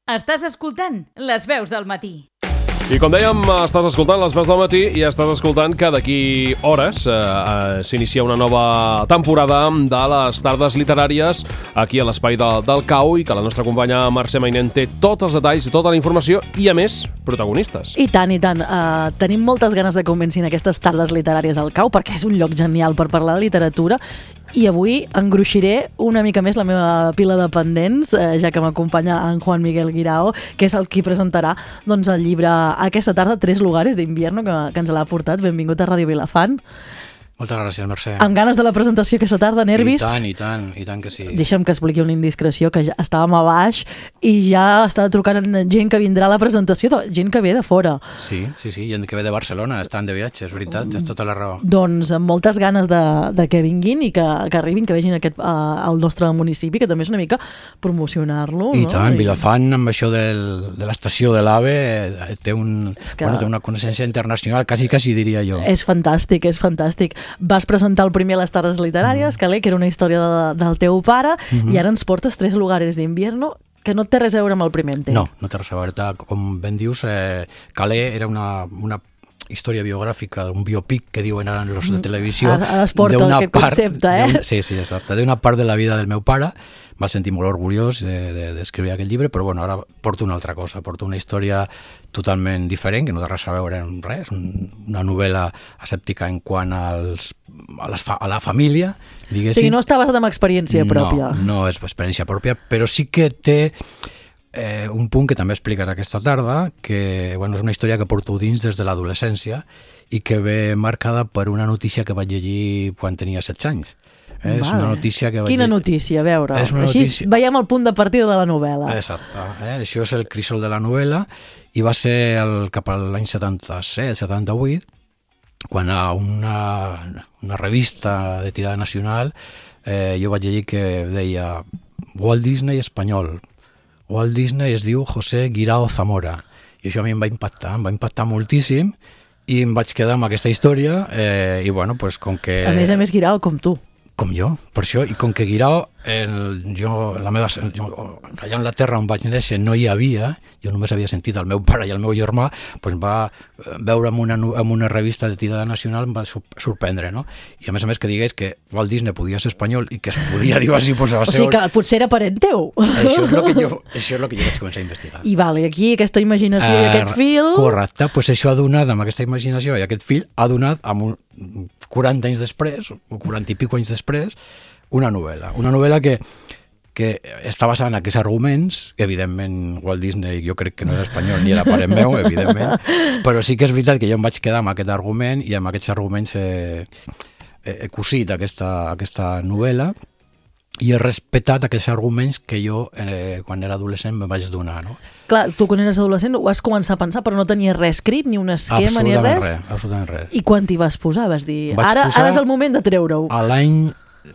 Estàs escoltant Les Veus del Matí. I com dèiem, estàs escoltant Les Veus del Matí i estàs escoltant que d'aquí hores s'inicia una nova temporada de les tardes literàries aquí a l'espai del Cau i que la nostra companya Mercè Mainent té tots els detalls i tota la informació i, a més, protagonistes. I tant, i tant. Tenim moltes ganes de comencin aquestes tardes literàries al Cau perquè és un lloc genial per parlar de literatura i avui engruixiré una mica més la meva pila de pendents, ja que m'acompanya en Juan Miguel Guirao, que és el qui presentarà doncs, el llibre aquesta tarda, 3 lugares d'invierno, que ens l'ha portat. Benvingut a Ràdio Vilafant. Moltes gràcies, Mercè. Amb ganes de la presentació aquesta tarda, nervis? I tant que sí. Deixa'm que expliqui una indiscreció, que ja estàvem a baix i ja estava trucant gent que vindrà a la presentació, gent que ve de fora. Sí, gent que ve de Barcelona, estan de viatge, és veritat, tens tota la raó. Doncs amb moltes ganes de que vinguin i que arribin, que vegin al nostre municipi, que també és una mica promocionar-lo. I no? tant, Vilafant, amb això de l'estació de l'AVE, té una coneixença internacional, quasi diria jo. És fantàstic, és fantàstic. Vas presentar el primer a les tardes literàries, Calé, que era una història del teu pare, i ara ens portes 3 lugares d'invierno, que no té res a veure amb el primer, entenc. No té res a veure. Com ben dius, Calé era una història biogràfica, un biopic que diuen ara los de televisió. Ara es porta aquest concepte, Sí, exacte. D'una part de la vida del meu pare. Va sentir molt orgullós d'escriure aquest llibre, però bueno, ara porto una altra cosa, porto una història totalment diferent, que no té res a veure amb res, una novel·la asèptica en quant a la família, diguéssim. O sigui, no està basat en experiència pròpia. No és experiència pròpia, però sí que té un punt que també explicaré aquesta tarda, que bueno, és una història que porto dins des de l'adolescència i que ve marcada per una notícia que vaig llegir quan tenia 16 anys. És una notícia que Quina notícia, a veure. Així veiem el punt de partida de la novel·la. Exacte. Això és el crisol de la novel·la i va ser cap a l'any 77, 78, quan a una revista de tirada nacional jo vaig llegir que deia Walt Disney espanyol. Walt Disney es diu José Guirao Zamora. I això a mi em va impactar moltíssim i em vaig quedar amb aquesta història i bueno, pues com que... A més, Guirao com tu. Com jo, per això, i com que Guirao, allà a Anglaterra on vaig néixer no hi havia, jo només havia sentit el meu pare i el meu germà, doncs va veure en una revista de tirada nacional, em va sorprendre, no? I a més que digués que Walt Disney podia ser espanyol i que es podia dir així, pues, o sigui que potser era parent teu. Això és el que jo vaig començar a investigar. I vale, aquí aquesta imaginació i aquest fil... Correcte, doncs això ha donat, amb aquesta imaginació i aquest fil, ha donat amb 40 anys després, o 40 i pico anys després, una novel·la que està basada en aquests arguments. Evidentment Walt Disney jo crec que no era espanyol ni era parent meu, evidentment, però sí que és veritat que jo em vaig quedar amb aquest argument i amb aquests arguments he cosit aquesta novel·la i he respectat aquests arguments que jo quan era adolescent me vaig donar, no? Clar, tu quan eres adolescent ho vas començar a pensar però no tenies res escrit, ni un esquema, ni res? Absolutament res. I quan t'hi vas posar? Vas dir, ara és el moment de treure-ho. A l'any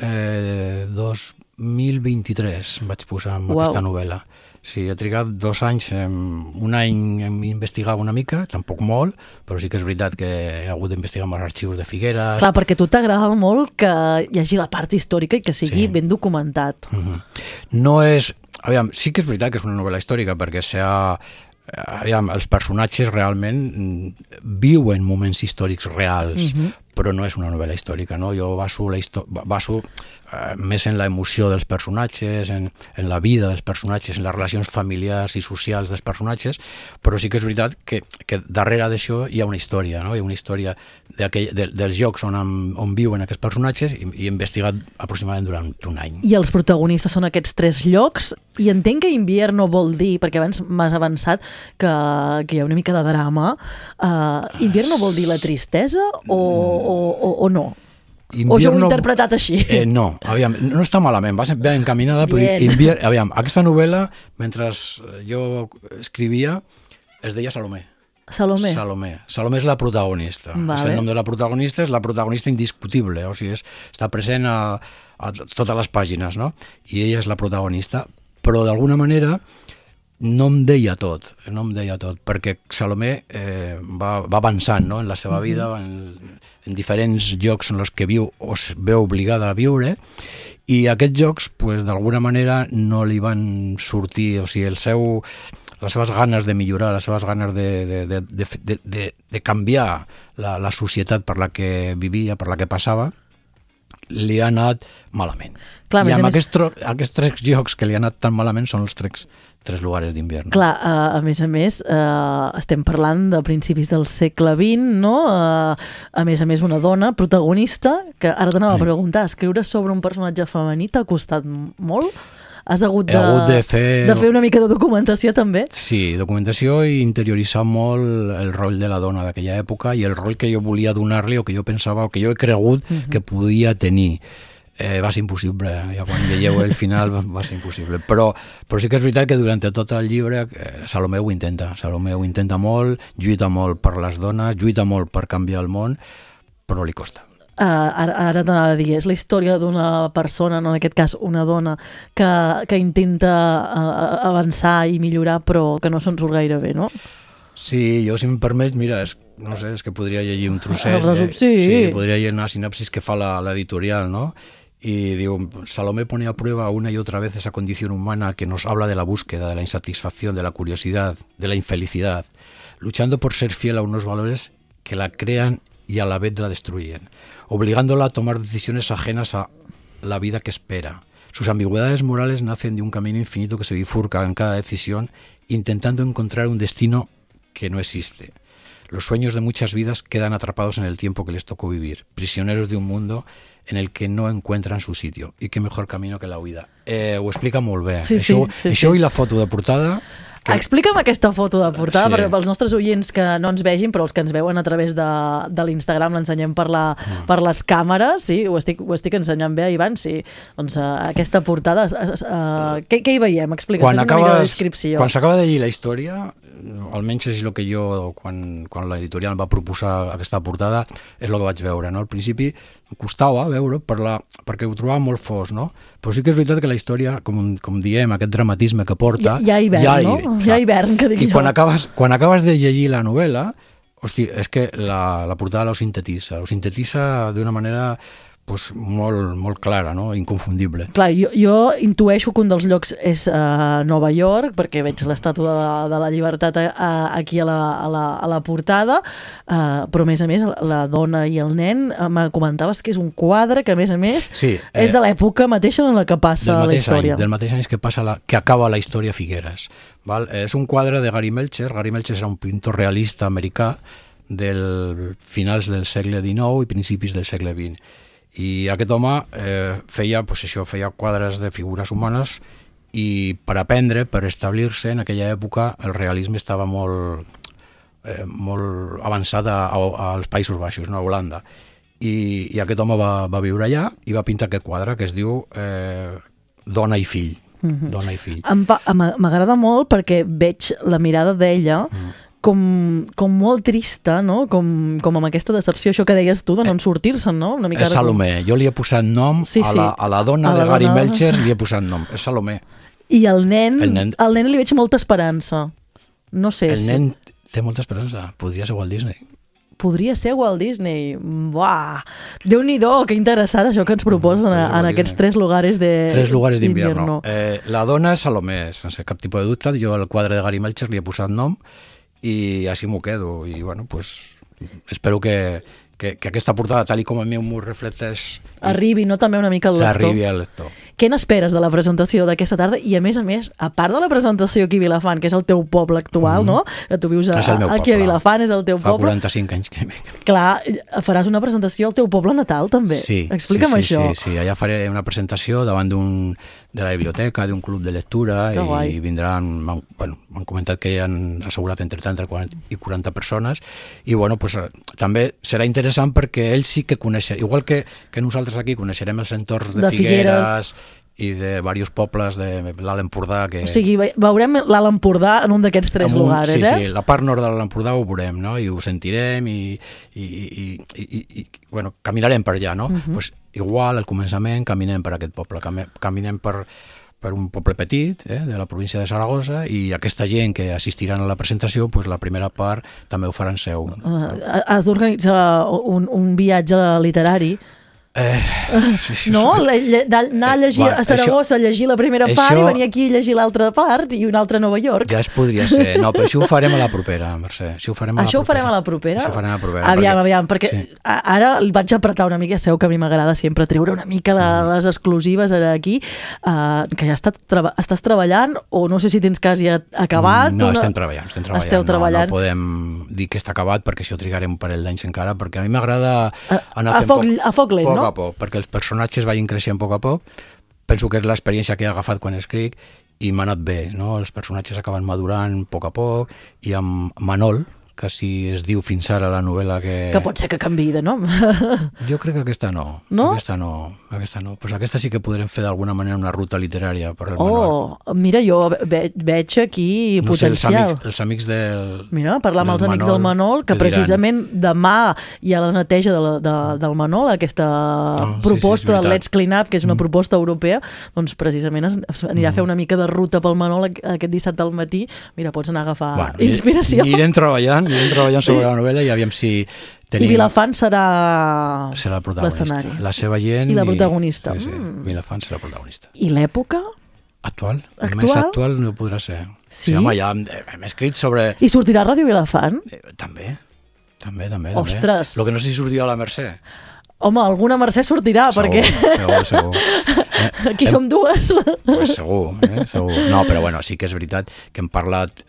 2023 vaig posar amb aquesta novel·la. Sí, he trigat 2 anys, un any em investigava una mica, tampoc molt, però sí que és veritat que he hagut d'investigar amb els arxius de Figueres. Clar, perquè a tu t'agrada molt que hi hagi la part històrica i que sigui ben documentat. No és... Aviam, sí que és veritat que és una novel·la històrica perquè els personatges realment viuen moments històrics reals, però no és una novel·la històrica, no? Jo baso més en l'emoció dels personatges, en la vida dels personatges, en les relacions familiars i socials dels personatges, però sí que és veritat que darrere d'això hi ha una història, no? Hi ha una història dels llocs on viuen aquests personatges i he investigat aproximadament durant un any. I els protagonistes són aquests 3 llocs i entenc que invierno vol dir, perquè abans m'has avançat que hi ha una mica de drama, invierno vol dir la tristesa o no? O jo ho he interpretat així? No, aviam, no està malament, va ser ben encaminada, però aviam, aquesta novel·la, mentre jo escrivia, es deia Salomé. Salomé és la protagonista. És el nom de la protagonista, és la protagonista indiscutible, o sigui, està present a totes les pàgines, no? I ella és la protagonista, però d'alguna manera no em deia tot, perquè Salomé va avançant, no?, en la seva vida, en diferents llocs en els que viu o es veu obligada a viure, I aquests jocs, pues, d'alguna manera, no li van sortir, o sigui, les seves ganes de millorar, les seves ganes de canviar la societat per la que vivia, per la que passava, li ha anat malament. Clar, I amb aquests 3 jocs que li han anat tan malament són els 3 lugares d'invierno. Clar, a més, estem parlant de principis del segle XX, no? A més, una dona protagonista, que ara t'anava a preguntar, escriure sobre un personatge femení t'ha costat molt? Has hagut de fer una mica de documentació, també? Sí, documentació i interioritzar molt el rol de la dona d'aquella època i el rol que jo volia donar-li o que jo pensava o que jo he cregut que podia tenir. Va ser impossible, ja quan veieu el final va ser impossible. Però sí que és veritat que durant tot el llibre Salomé ho intenta. Salomé ho intenta molt, lluita molt per les dones, lluita molt per canviar el món, però li costa. Ara t'anava a dir, és la història d'una persona, no, en aquest cas una dona, que intenta avançar i millorar, però que no se'n surt gaire bé, no? Sí, jo, si em permets, mira, no sé, és que podria llegir un trosset. Sí, podria llegir una sinopsis que fa l'editorial, ¿no? Y digo, Salomé pone a prueba una y otra vez esa condición humana que nos habla de la búsqueda, de la insatisfacción, de la curiosidad, de la infelicidad, luchando por ser fiel a unos valores que la crean y a la vez la destruyen, obligándola a tomar decisiones ajenas a la vida que espera. Sus ambigüedades morales nacen de un camino infinito que se bifurca en cada decisión, intentando encontrar un destino que no existe. Los sueños de muchas vidas quedan atrapados en el tiempo que les tocó vivir, prisioneros de un mundo en el que no encuentran su sitio. I qué mejor camino que la huida. Ho explica molt bé. Això i la foto de portada... Explica'm aquesta foto de portada, perquè pels nostres oients que no ens vegin, però els que ens veuen a través de l'Instagram, l'ensenyem per les càmeres, sí, ho estic ensenyant bé, Ivan, sí. Doncs aquesta portada, què hi veiem? Explica, fes una mica de descripció. Quan s'acaba de llegir la història, almenys és el que jo, quan l'editorial em va proposar aquesta portada, és el que vaig veure, no? Al principi em costava veure perquè ho trobava molt fos, no? Però sí que és veritat que la història, com diem, aquest dramatisme que porta... Hi ha hivern, no? Hi ha hivern, que dic jo. I quan acabes de llegir la novel·la, hosti, és que la portada ho sintetitza d'una manera pues, molt clara, no? Inconfundible. Clar, jo intueixo que un dels llocs és Nova York, perquè veig l'estàtua de la llibertat aquí a la portada, però a més, la dona i el nen, me comentaves que és un quadre que, a més, és de l'època mateixa en la que passa la història. Del mateix any que acaba la història Figueres. Val? És un quadre de Gary Melcher. Gary Melcher era un pintor realista americà del finals del segle XIX i principis del segle XX. I aquest home feia quadres de figures humanes i per aprendre, per establir-se en aquella època, el realisme estava molt avançat als Països Baixos, a Holanda. I aquest home va viure allà i va pintar aquest quadre que es diu Dona i fill. Dona i fill. M'agrada molt perquè veig la mirada d'ella com molt trista, no? Com amb aquesta decepció, això que deies tu, de no en sortir-se'n, no? Una mica és Salomé. Jo li he posat nom a la dona de Gary Melcher, li he posat nom. És Salomé. I el nen li veig molta esperança. No sé si... El nen té molta esperança. Podria ser Walt Disney. Podria ser Walt Disney. Buah! Déu-n'hi-do, que interessant això que ens proposen en aquests 3 lugares d'invierno. La dona és Salomé, sense cap tipus de dubte. Jo al quadre de Gary Melcher li he posat nom i així m'ho quedo. I bueno, pues espero que aquesta portada, tal com a mi m'ho reflecteix, arribi, no, també una mica al lector. S'arribi al lector. Què n'esperes de la presentació d'aquesta tarda? I a més, a part de la presentació aquí a Vilafant, que és el teu poble actual, no? Que tu vius aquí a Vilafant, és el teu poble. Fa 45 anys que vinc. Clar, faràs una presentació al teu poble natal, també. Sí. Explica'm això. Sí, allà faré una presentació davant de la biblioteca, d'un club de lectura, i vindran, m'han comentat que hi han assegurat entre 30 i 40 persones, i bueno, pues també serà interessant perquè ells sí que coneixen, igual que nosaltres aquí coneixerem els entorns de Figueres i de diversos pobles de l'Alt Empordà. O sigui, veurem l'Alt Empordà en un d'aquests 3 lugares, Sí, la part nord de l'Alt Empordà ho veurem, no? I ho sentirem i bueno, caminarem per allà, no? Pues igual, al començament, caminem per aquest poble, caminem per un poble petit de la província de Saragossa, i aquesta gent que assistiran a la presentació, pues la primera part també ho faran seu. Has d'organitzar un viatge literari No? Anar a llegir a Saragossa, llegir la primera part i venir aquí a llegir l'altra part i una altra a Nova York. Ja es podria ser. No, però això ho farem a la propera, Mercè. Això ho farem a la propera? Això ho farem a la propera. Aviam, perquè ara el vaig apretar una mica, sabeu que a mi m'agrada sempre treure una mica les exclusives aquí, que ja estàs treballant o no sé si tens quasi acabat. No, estem treballant. Esteu treballant. No podem dir que està acabat perquè això trigarem un parell d'anys encara, perquè a mi m'agrada anar a foc lent, no? A poc, perquè els personatges vagin creixent a poc. Penso que és l'experiència que he agafat quan escric i m'ha anat bé, no? Els personatges acaben madurant a poc i amb Manol, que si es diu fins ara la novel·la que pot ser que canviï de nom. Jo crec que aquesta no. No? Aquesta no. Pues aquesta sí que podrem fer d'alguna manera una ruta literària per el Manol. Mira, jo veig aquí potencial. Els amics del Mira, parlar amb els amics del Manol, que precisament demà hi ha la neteja del Manol, aquesta proposta del Let's Clean Up, que és una proposta europea, doncs precisament anirà a fer una mica de ruta pel Manol aquest dissabte al matí. Mira, pots anar a agafar inspiració. Anirem treballant sobre la novel·la i aviam si tenim... I Vilafant serà la protagonista. L'escenari. La seva gent... I la protagonista. Sí. Vilafant serà la protagonista. I l'època? Actual. El més actual no podrà ser. Sí? Home, ja hem escrit sobre... I sortirà a Ràdio Vilafant? També. Ostres! El que no sé si sortirà a la Mercè. Home, alguna Mercè sortirà, perquè... Segur. Aquí som dues. Pues segur. No, però bueno, sí que és veritat que hem parlat...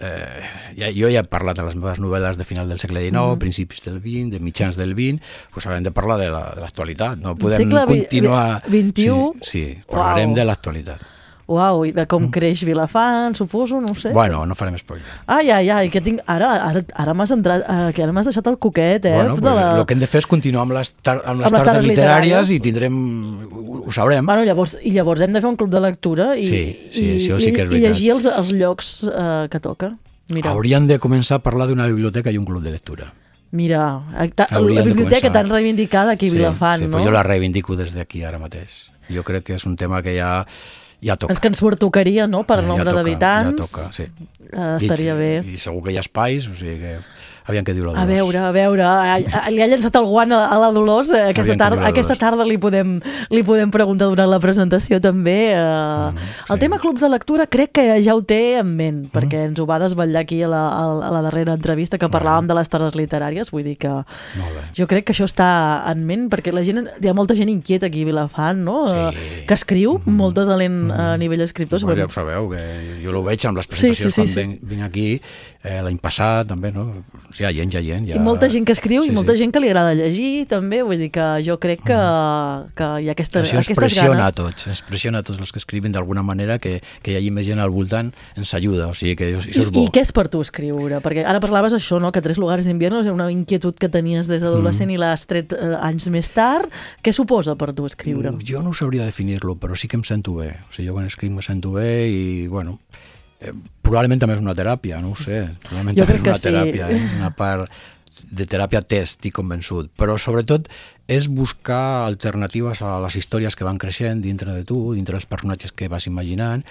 Jo ja he parlat de les meves novel·les de final del segle XIX, principis del XX, de mitjans del XX, doncs haurem de parlar de l'actualitat. No podem continuar... XXI? Sí, parlarem de l'actualitat. Uau, i de com creix Vilafant, suposo, no ho sé. Bueno, no farem spoiler. Ai, que tinc... Ara m'has entrat... que ara m'has deixat el coquet, Bueno, el que hem de fer és continuar amb les tardes literàries i tindrem... Ho sabrem. Bueno, llavors hem de fer un club de lectura i això sí que és veritat. I llegir els llocs que toca. Mira. Hauríem de començar a parlar d'una biblioteca i un club de lectura. Mira, la biblioteca tan reivindicada aquí a Vilafant, no? Però jo la reivindico des d'aquí ara mateix. Jo crec que és un tema que ja toca. És que ens pertocaria, no?, per nombre d'habitants. Ja toca, sí. Estaria bé. I segur que hi ha espais, o sigui que... Aviam què diu la A Dolors. veure, li ha llançat el guant a la Dolors. Aquesta tarda li podem preguntar durant la presentació també. El tema clubs de lectura crec que ja ho té en ment, perquè ens ho va desvetllar aquí a la darrera entrevista que parlàvem de les tardes literàries. Vull dir que jo crec que això està en ment, perquè hi ha molta gent inquieta aquí a Vilafant, no? Que escriu, molt de talent a nivell escriptor. Ja ho sabeu, que jo ho veig amb les presentacions quan vinc aquí, l'any passat també, no? Hi ha gent. I molta gent que escriu i molta gent que li agrada llegir també, vull dir que jo crec que hi ha aquestes ganes. Això ens pressiona a tots els que escriuen d'alguna manera, que hi hagi més gent al voltant ens ajuda, o sigui que això és bo. I què és per tu escriure? Perquè ara parlaves això, no? Que 3 lugares d'invierno és una inquietud que tenies des d'adolescent i l'has tret anys més tard. Què suposa per tu escriure? Jo no sabria definir-lo, però sí que em sento bé. O sigui, jo quan escric me sento bé i, bueno... probablement també és una teràpia, no ho sé. Jo crec que sí. Una part de teràpia estic convençut. Però sobretot és buscar alternatives a les històries que van creixent dintre de tu, dintre dels personatges que vas imaginant,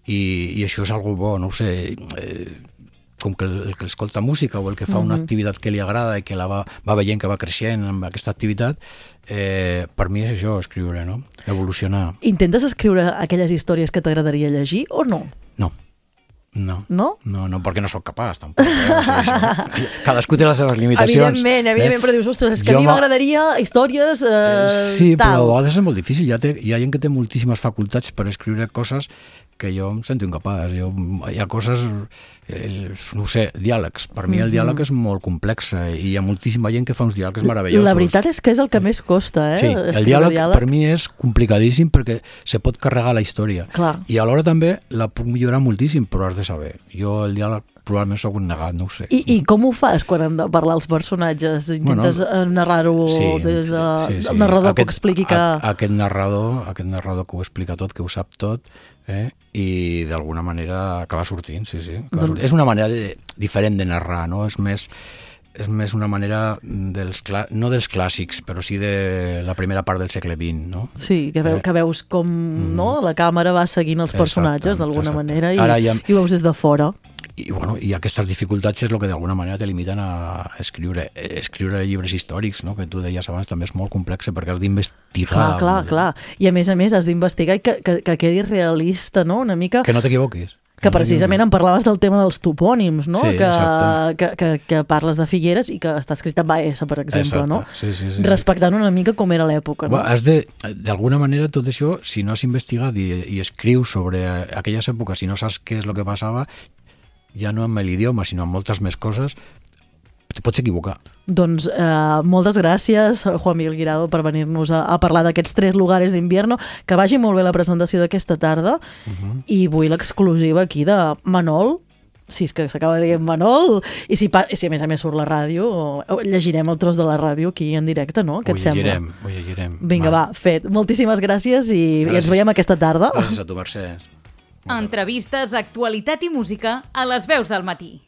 i això és algo bo, no ho sé. Com que el que escolta música o el que fa una activitat que li agrada i que va veient que va creixent amb aquesta activitat, per mi és això, escriure, no? Evolucionar. Intentes escriure aquelles històries que t'agradaria llegir o no? No, perquè no sóc capaç, tampoc. Cadascú té les seves limitacions. Evidentment, però dius, ostres, és que a mi m'agradaria històries sí, però a vegades és molt difícil. Hi ha gent que té moltíssimes facultats per escriure coses que jo em sento incapaç. Hi ha coses, no sé, diàlegs. Per mi el diàleg és molt complex i hi ha moltíssima gent que fa uns diàlegs meravellosos. La veritat és que és el que més costa, Sí, el diàleg per mi és complicadíssim perquè se pot carregar la història. Clar. I alhora també la puc millorar moltíssim, però has de saber. Jo el diàleg probablement sóc un negat, no ho sé. I com ho fas quan hem de parlar els personatges? Intentes narrar-ho des del narrador que expliqui que... Aquest narrador que ho explica tot, que ho sap tot, i d'alguna manera acaba sortint, sí. És una manera diferent de narrar, no? És més... és més una manera no dels clàssics, però sí de la primera part del segle XX, no? Sí, que veus com no? La càmera va seguint els personatges d'alguna manera i ho veus des de fora. I, bueno, i aquestes dificultats és el que d'alguna manera te limiten a escriure llibres històrics, no? Que tu deies abans, també és molt complex perquè has d'investigar. Clar. I a més has d'investigar i que quedi realista, no? Una mica... Que no t'equivoquis. Que precisament em parlaves del tema dels topònims, no? Sí, que parles de Figueres i que està escrit en AS, per exemple, no? Sí. Respectant una mica com era l'època, no? Has d'alguna manera, tot això, si no has investigat i escrius sobre aquelles èpoques, si no saps què és el que passava, ja no amb l'idioma, sinó amb moltes més coses, te pots equivocar. Doncs moltes gràcies, Juan Miguel Guirado, per venir-nos a parlar d'aquests 3 lugares d'invierno. Que vagi molt bé la presentació d'aquesta tarda. I vull l'exclusiva aquí de Manol, si és que s'acaba dient Manol, i si a més surt la ràdio, llegirem el tros de la ràdio aquí en directe, no? Què et sembla? Ho llegirem. Vinga, va, fet. Moltíssimes gràcies i ens veiem aquesta tarda. Gràcies a tu, Mercè. Entrevistes, actualitat i música a les veus del matí.